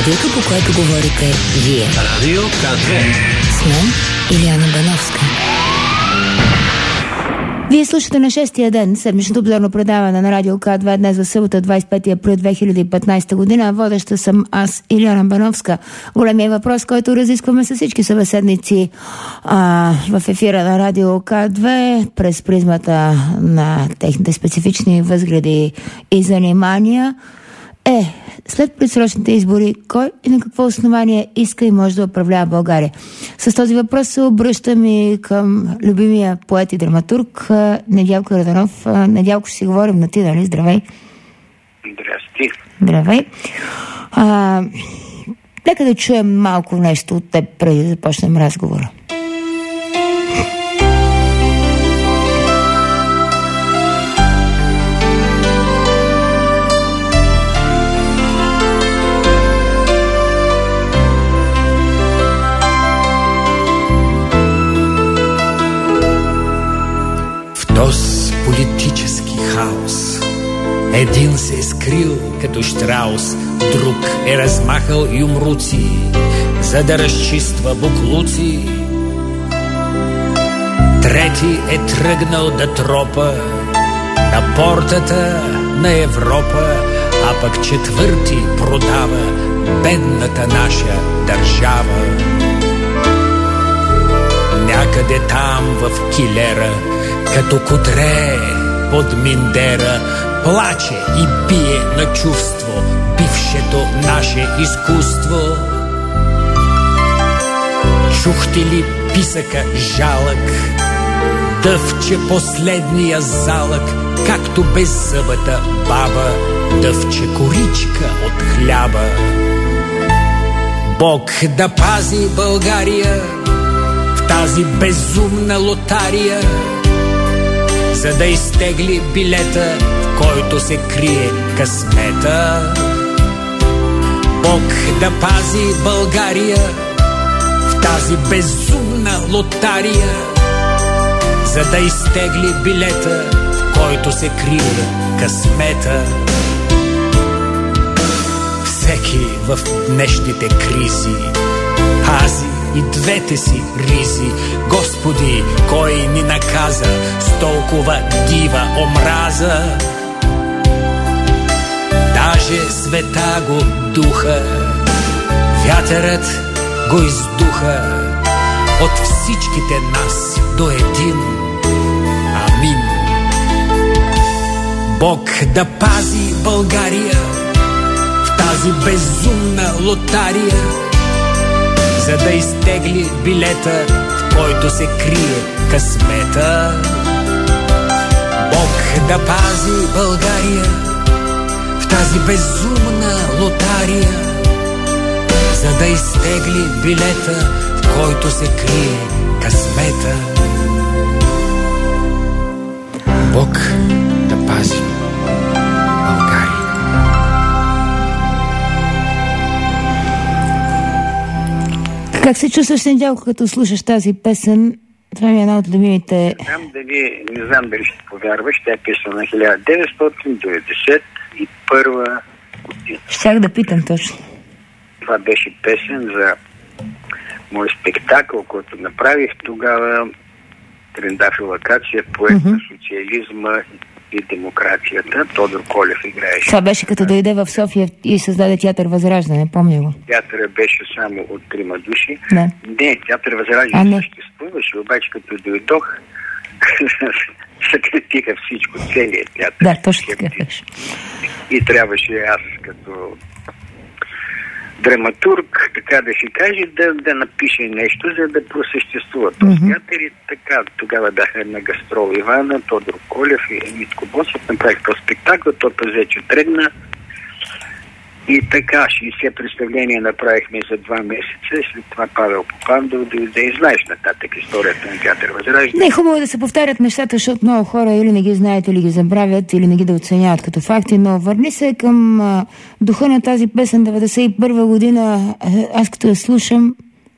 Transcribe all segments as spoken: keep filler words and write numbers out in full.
Радиото, по което говорите вие. Радио К две. С мен Илияна Бановска. Вие слушате на шестия ден седмичното обзорно предаване на Радио К две днес в събота, двадесет и пети април две хиляди и петнадесета година. Водеща съм аз, Илияна Бановска. Големият въпрос, който разискваме с всички събеседници а, в ефира на Радио К две през призмата на техните специфични възгледи и занимания е: след предсрочните избори, кой и на какво основание иска и може да управлява България? С този въпрос се обръщам и към любимия поет и драматург Недялко Йорданов. Недялко, ще си говорим на ти, нали? Здравей! Здрасти! Здравей! А, нека да чуем малко нещо от теб, преди да започнем разговора. Този политически хаос един се е скрил като щраус, друг е размахал юмруци, за да разчиства буклуци. Трети е тръгнал да тропа на портата на Европа, а пък четвърти продава бедната наша държава. Някъде там в килера, като кутре под миндера, плаче и бие на чувство бившето наше изкуство. Чухте ли писъка жалък, дъвче последния залък, както беззъбата баба дъвче коричка от хляба. Бог да пази България в тази безумна лотария, за да изтегли билета, в който се крие късмета. Бог да пази България в тази безумна лотария, за да изтегли билета, в който се крие късмета. Всеки в днешните кризи пази и двете си ризи. Господи, кой ни наказа с толкова дива омраза? Даже света го духа, вятърът го издуха от всичките нас до един. Амин. Бог да пази България в тази безумна лотария, за да изтегли билета, в който се крие късмета. Бог да пази България в тази безумна лотария, за да изтегли билета, в който се крие късмета. Бог да пази България. Как се чувстваш, Недялко, като слушаш тази песен? Това ми е една от любимите... Не знам дали, не знам дали ще повярваш, тя е песен на хиляда деветстотин деветдесет и първа година. Щях да питам точно. Това беше песен за мой спектакъл, който направих тогава. Трендафил Акация, поет mm-hmm. на социализма и демокрацията. Тодор Колев играеше. Това беше като дойде в София и създаде театър Възраждане, помня го. Театъра беше само от трима души. Не, не театър Възраждане съществуваше, обаче като дойдох съкратиха всичко, целият театър. Да, точно така беше. И трябваше аз като драматург, така да си каже, да, да напише нещо, за да просъществува този mm-hmm. театър. И така, тогава бяха на гастрол Ивана, Тодор Колев и Митко Босев, направих този спектакъл, той вече тръгна. И така, шейсет представления направихме за два месеца, след това Павел Попандов дойде и знаеш нататък историята на театър Възраждане. Не, хубаво да се повтарят нещата, защото много хора или не ги знаят, или ги забравят, или не ги да оценяват като факти, но върни се към а, духа на тази песен деветдесет и първа година. Аз като я слушам,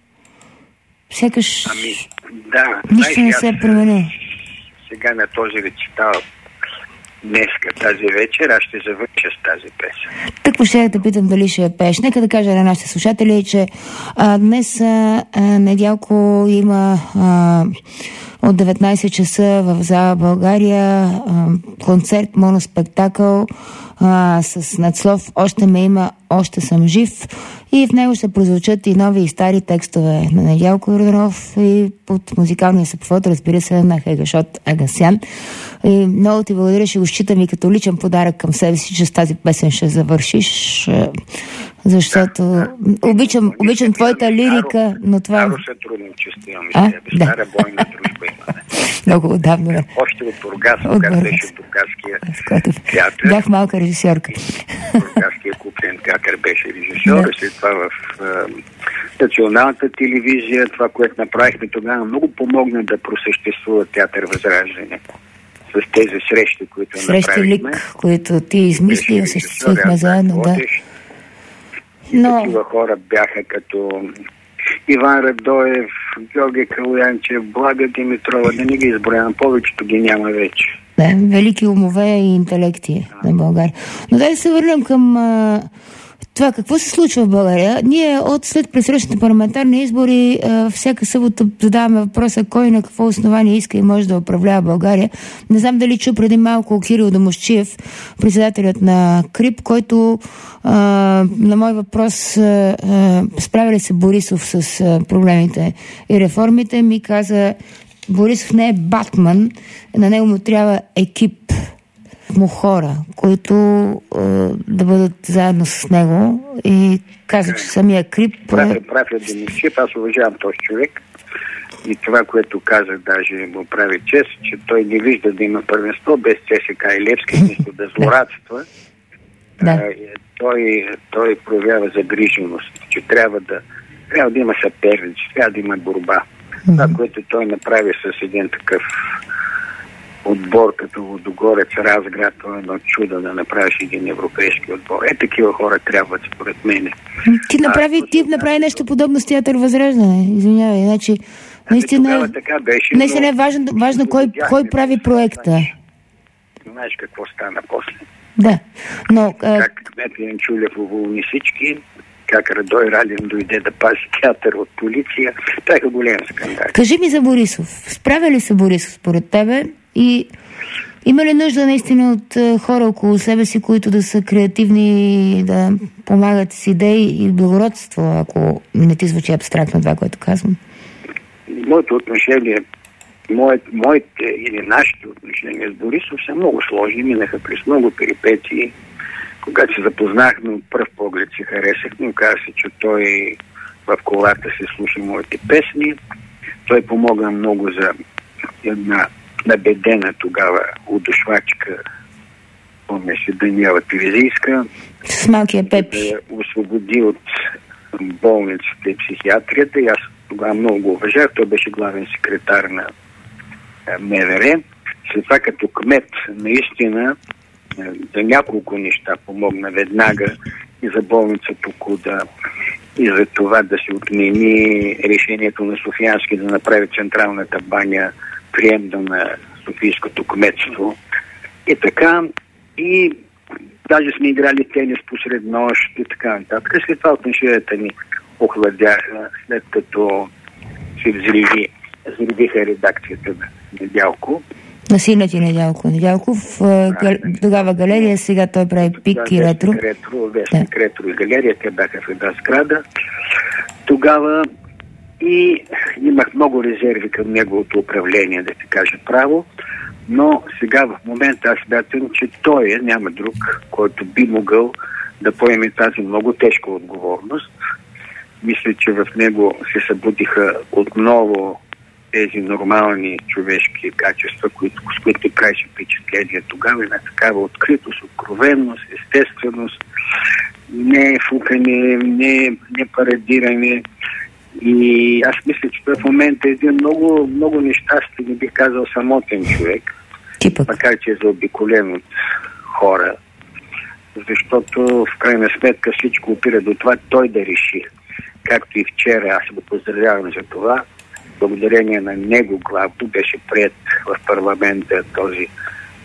сякаш ами, да, нищо знаеш, не се промени. Сега на този речитал днеска, тази вечер, аз ще завърша с тази песен. Тъкво ще да питам дали ще я пееш. Нека да кажа на нашите слушатели, че а, днес а, Недялко има а, от деветнайсет часа в зала България а, концерт, моноспектакъл а, с надслов "Още ме има, още съм жив", и в него ще прозвучат и нови и стари текстове на Недялко Йорданов и под музикалния съпровод, разбира се, на Хегашот Агасян. И много ти благодаря, ще го считам и като личен подарък към себе си, че с тази песен ще завършиш, защото да, да. обичам, обичам твоята лирика, но това... Старо сътрудничество имаме с тебе, да. Стара бойна дружба имаме. Много отдавна, да. Още от Бургас, когато беше в Бургаския театър. Бях малка режисьорка. Бургаския куплен театър беше режисьор, да. След това в е, националната телевизия, това, което направихме тогава, много помогна да просъществува театър Възраждане. С тези срещи, които срещи направихме. Лик, които ти измисли и осъществихме заедно, да. Но... Такива хора бяха като Иван Радоев, Георги Калуянчев, Блага Димитрова, да не ги изброявам, повечето ги няма вече. Да, велики умове и интелекти а. на България. Но дай да се върнем към а, това, какво се случва в България. Ние от след предсрещните парламентарни избори а, всяка събота задаваме въпроса кой на какво основание иска и може да управлява България. Не знам дали чу преди малко Кирил Домусчиев, председателят на КРИП, който а, на мой въпрос а, а, справя ли се Борисов с а, проблемите и реформите, ми каза: Борисов не е Батман, на него му трябва екип му хора, които е, да бъдат заедно с него, и каза, че самия КРИП... Правя, правя Домусчиев, аз уважавам този човек и това, което казах, даже му прави чест, че той не вижда да има първенство без ЦСКА и Левски, вместо да злорадства. Да. А, той, той проявява загриженост, че трябва да, трябва да има съперници, трябва да има борба. Mm-hmm. Това, което той направи с един такъв отбор като Лудогорец, Разград, това е едно чудо да направиш един европейски отбор. Е, такива хора трябват, според мен. Ти направи, ти направи нещо подобно с театър Възраждане. Извинявай, значи наистина, така беше, наистина е важно, важно кой, кой прави проекта. Знаеш какво стана после? Да, но... Как Кметлин Чулев уволни всички, как Радой Радин дойде да пази театър от полиция. Това е голям скандал. Кажи ми за Борисов. Справя ли се Борисов според тебе? И има ли нужда наистина от uh, хора около себе си, които да са креативни, да помагат с идеи и благородство, ако не ти звучи абстрактно това, което казвам? Моето отношение, моите, моите или нашите отношения с Борисов са много сложни, минаха през много перипетии. Когато се запознахме, от пръв поглед се харесахме, оказа се, че той в колата се слуша моите песни. Той помогна много за една набедена тогава удушвачка, помня се, Даниела Терезийска. С малкия Пепи. Да я освободи от болницата и психиатрията. И аз тогава много го уважах. Той беше главен секретар на МВР. След това като кмет наистина за няколко неща помогна веднага и за болница Токуда, и за това да се отмени решението на Софиянски да направи централната баня приемна на Софийското кметство. И така, и даже сме играли тенис посред нощ и така нататък. След това отношенията ни охладяха, след като се взриви, взривиха редакцията на Недялко. На сина ти Недялко. Недялков, да, тогава галерия, сега той прави пик да, и ретро. ретро вестник, да. Ретро и галерия, те бяха в една сграда. Тогава и имах много резерви към неговото управление, да ти кажа право, но сега в момента аз смятам, че той е, няма друг, който би могъл да поеме тази много тежка отговорност. Мисля, че в него се събудиха отново тези нормални човешки качества, които, с които правеше впечатление тогава, на такава откритост, откровенност, естественост, не фукане, не, не парадиране. И аз мисля, че той в момента е един много, много нещастен, не бих казал самотен човек, Типък. Макар че е заобиколен от хора, защото в крайна сметка всичко опира до това той да реши. Както и вчера, аз го поздравявам за това, благодарение на него главно беше приет в парламента този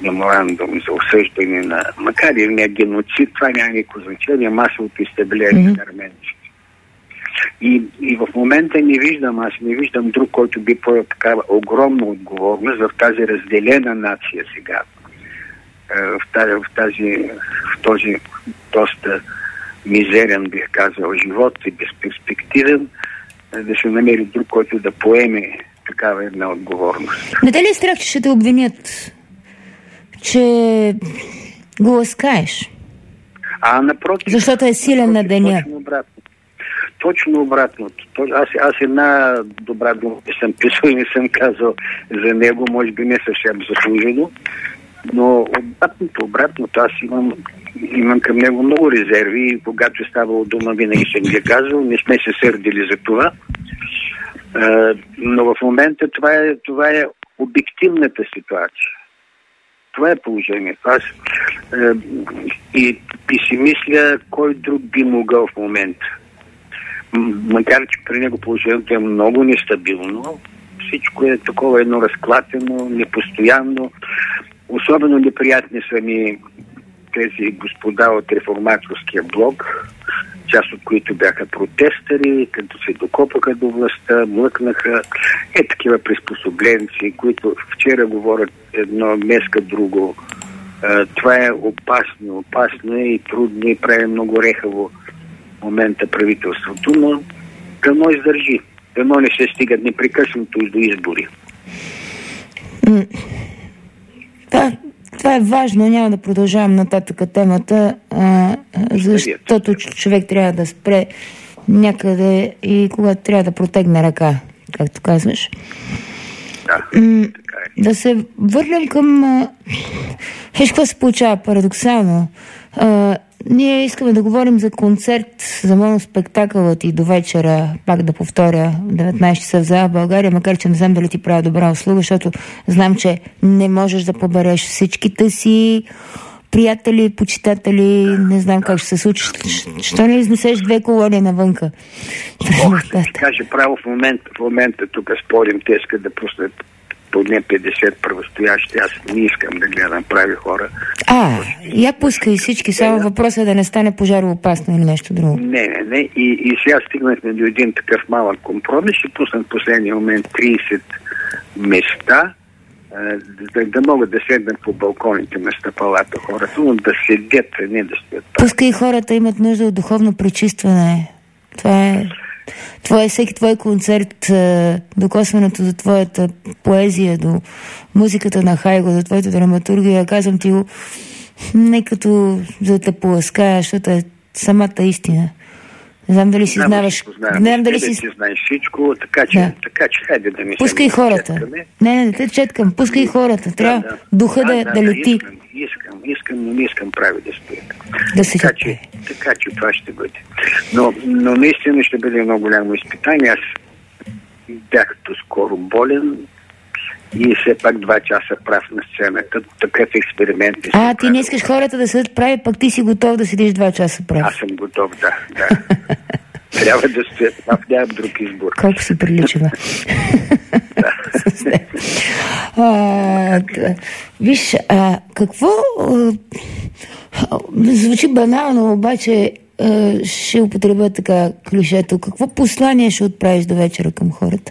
меморандум за осъждане на, макар и не геноцид, това няма никакво значение, масовото изтребление на арменците. И, и в момента не виждам, аз не виждам друг, който би поел такава огромна отговорност в тази разделена нация сега. В тази, в тази, в този доста мизерен, бих казал, живот и безперспективен, да се намери друг, който да поеме такава една отговорност. Не те ли е страх, че ще те обвинят, че го ласкаеш? А, напротив. Защото е силен напротив, на деня. Точно обратно. Точно обратното. Аз, аз една добра дума не съм писал и не съм казал за него, може би не съвсем заслужено, но обратното, обратното, аз имам, имам към него много резерви и когато е ставало дума, винаги съм ги казал, не сме се сърдили за това. Uh, но в момента това е, това е обективната ситуация. Това е положението. Аз uh, и, и си мисля кой друг би могъл в момента. Макар че при него положението е много нестабилно, всичко е такова едно разклатено, непостоянно. Особено неприятни са ми тези господа от реформаторския блок, част от които бяха протестъри, като се докопаха до властта, млъкнаха, е такива приспособленци, които вчера говорят едно, днеска друго. Това е опасно, опасно и трудно и прави много рехаво в момента правителството, но дано издържи. Дано не се стигат непрекъснато до избори. Да. Това е важно, няма да продължавам нататък темата, а, защото човек трябва да спре някъде и когато трябва да протегне ръка, както казваш. Да, М- така е. Да се върнем към... Виж какво се получава парадоксално. А, ние искаме да говорим за концерт, за моноспектакълът и до вечера, пак да повторя, деветнайсет часа в зала в България, макар че не знам дали ти правя добра услуга, защото знам, че не можеш да побереш всичките си приятели, почитатели, не знам как ще се случи. Що не изнесеш две колони навънка? Ох, да ти кажа право, в момента, в момента тук спорим, те искат да пуснат поне петдесет правостоящи. Аз не искам да гледам прави хора. А, я пускай всички, само въпросът е да не стане пожароопасно или нещо друго. Не, не, не. И, и сега стигнахме до един такъв малък компромис. Ще пуснат в последния момент трийсет места, да, да могат да седнат по балконите на стъпалата хората, но да седят, не да стоят. Пускай хората имат нужда от духовно пречистване. Това е... Твой, всеки твой концерт, докосването до твоята поезия, до музиката на Хайго, до твоята драматургия, казвам ти го не като за да те полаская, защото е самата истина. Не знам дали си знаваш... Не знам дали си... Ти знаеш всичко, така че, да. така че хайде да не пускай хората. Четкаме. Не, не, не те четкам. Пускай хората. Трябва да, да. духа да, да, да, да лети. Искам, искам, искам, но не искам прави да стоя. Да се така, че, така че това ще бъде. Но, но наистина ще бъде много голямо изпитание. Аз бях скоро болен и все пак два часа прав на сцената. Такъв експеримент. А, ти не искаш хората да седят прави, пак ти си готов да седиш два часа прав. Аз съм готов, да. да. Трябва да стоят. Аз нямам друг избор. Колко си приличава. а, виж, а, какво а, звучи банално, обаче а, ще употребя така клишето. Какво послание ще отправиш до вечера към хората?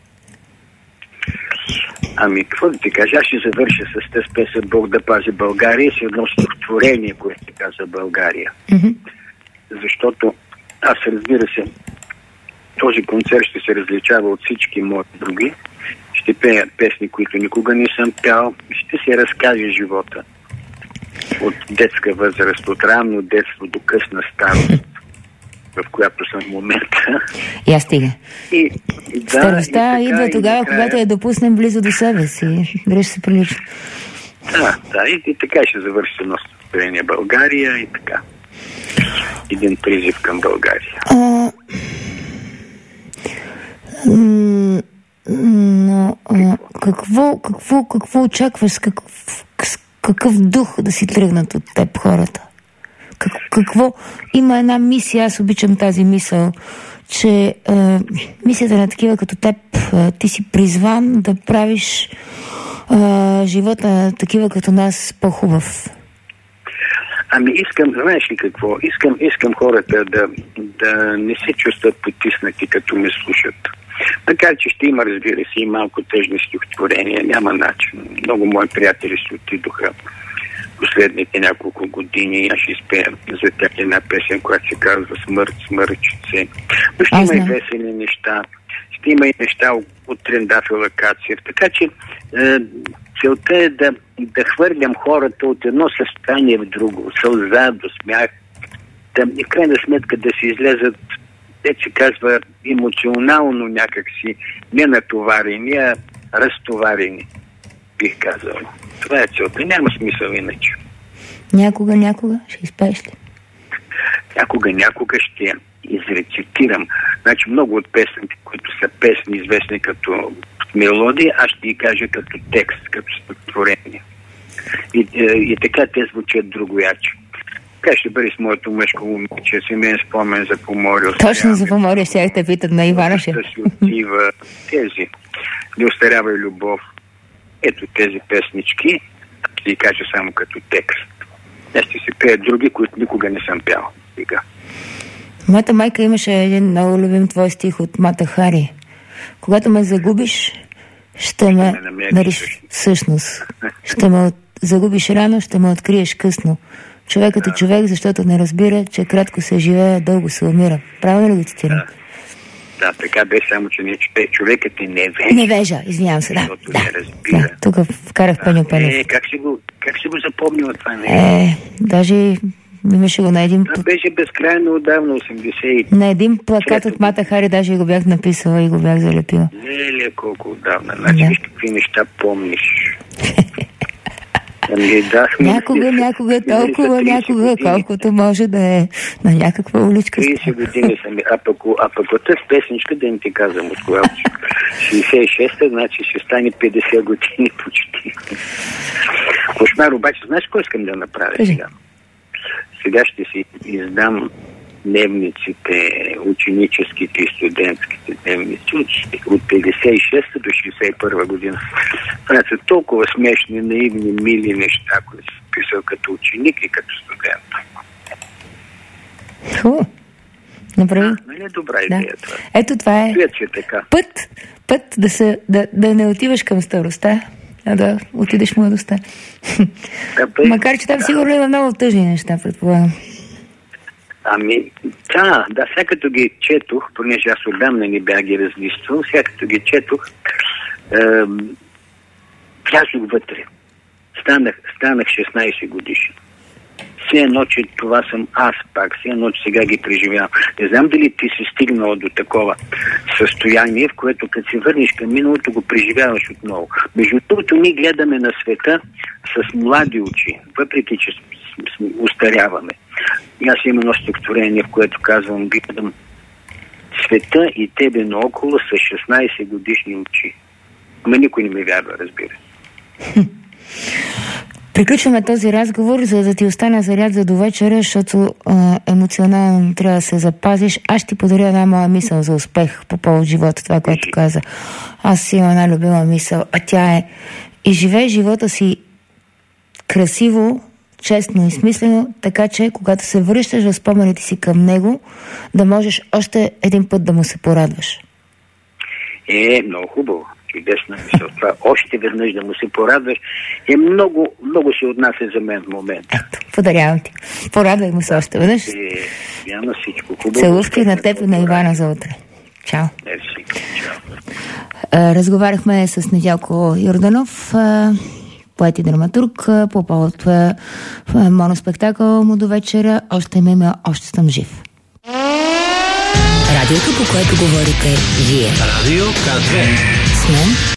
Ами, какво да ти кажа? Аз ще завърша с тази песен "Бог да пази България" с едно стихотворение, което ти каза България. Mm-hmm. Защото аз, разбира се, този концерт ще се различава от всички мои други. Ще пея песни, които никога не съм пял. Ще се разкаже живота. От детска възраст, от ранно детство до късна старост, в която съм в момента. Я стига. И, да, старостта и идва така, тогава, накрая... когато я допуснем близо до себе си. Дали ще се прилича. Да, да, и, и така ще завърши едно състояние България и така. Един призив към България. А, но, а, какво, какво, какво очакваш? Какъв, какъв дух да си тръгнат от теб хората? Как, какво? Има една мисия, аз обичам тази мисъл, че а, мисията на такива като теб, а, ти си призван да правиш а, живота на такива като нас по-хубав? Ами искам, знаеш ли какво? Искам, искам хората да, да не се чувстват потиснати, като ме слушат. Така че ще има, разбира се, и малко тъжни стихотворения, няма начин. Много мои приятели се отидоха последните няколко години. Аз ще изпея за тях една песен, която се казва "Смърт, смъртчице". Но ще има и весели неща, ще има и неща от Трендафил Акациев. Така че е, целта е да, да хвърлям хората от едно състояние в друго, от сълза до смях, да, и в крайна сметка да се излезат, те се казва, емоционално някакси не натоварени, а разтоварени, бих казал. Това е целта. Няма смисъл иначе. Някога, някога ще изпееш ли? Някога, някога ще изрецитирам. Значи много от песните, които са песни, известни като мелодия, аз ще ги кажа като текст, като стихотворение. И, и, и така те звучат другояче. Така ще бъде с моето мъжко момиче, семейен спомен за Поморие. Точно за Поморие ще те питат на Иванаше. Да си отива тези. Не остарява и любов. Ето тези песнички, ще ги кажа само като текст. Аз ще си пея други, които никога не съм пял. Сега. Моята майка имаше един много любим твой стих от Мата Хари. Когато ме загубиш, ще ме намериш всъщност. Ще ме от... загубиш рано, ще ме откриеш късно. Човекът е човек, защото не разбира, че кратко се живее, дълго се умира. Правилно ли го цитирам? Да. Да, така бе, само че не че човекът е невежа. Невежа, извинявам се, да. Да, да, тук вкарах да. Пеню Пенев. Е, как си го, как си го запомнила това? Не? Е, даже имаше го на един... Това беше безкрайно отдавна, осемдесет. На един плакат от Мата Хари даже го бях написала и го бях залепила. Леле, колко отдавна. Значи, виж какви неща помниш. Ами, да, някога, някога, толкова, някога, колкото може да е на някаква уличка. трийсет години съм. А пък, а пък от тази песничка, да не ти казвам от кога. шейсет и шеста, значи ще стане петдесет години почти. Кошмар, обаче, знаеш кой искам да направя сега? Сега ще си издам дневниците, ученическите и студентските дневници от петдесет и шеста до шейсет и първа година. Това са толкова смешни, наивни, мили неща, които си писал като ученик и като студент. Хубаво. Направи. А, нали е добра идея да. Това? Ето това е Свет, че така. път, път да, се, да, да не отиваш към старостта, а да отидеш младостта. Да, макар че там да. Сигурно има много тъжни неща, предполагам. Ами, да, да, сега като ги четох, понеже аз отдавна не бях ги разлиствал, сега като ги четох, е, влязох вътре. Станах, станах шестнайсет годишен. Все едно, че това съм аз пак, все едно, че сега ги преживявам. Не знам дали ти си стигнала до такова състояние, в което като се върнеш към миналото, го преживяваш отново. Между другото, ние гледаме на света с млади очи, въпреки че устаряваме. И аз имам едно стихотворение, в което казвам, гледам света и тебе наоколо с шестнайсет годишни очи. Ама никой не ми вярва, разбира. Приключваме този разговор, за да ти остане заряд за до вечера, защото а, емоционално трябва да се запазиш. Аз ще ти подаря една моя мисъл за успех по повод живота, това, което каза. Аз имам една любима мисъл, а тя е: и живей живота си красиво, честно и смислено, така че когато се връщаш в спомените си към него, да можеш още един път да му се порадваш. Е, много хубаво. Чудесна мисъл. Това още веднъж да му се порадваш е много, много се отнася за мен в момента. Ето, подарявам ти. Порадвай му се още веднъж. Е, яна всичко хубаво. Целувки на теб и на Ивана за утре. Чао. Мерси. Чао. Разговаряхме с Недялко Йорданов, поет и драматург, по повод моноспектакъл му до вечера. Още има име, още съм жив. Радиото, по което говорите вие. Радио К две. С мен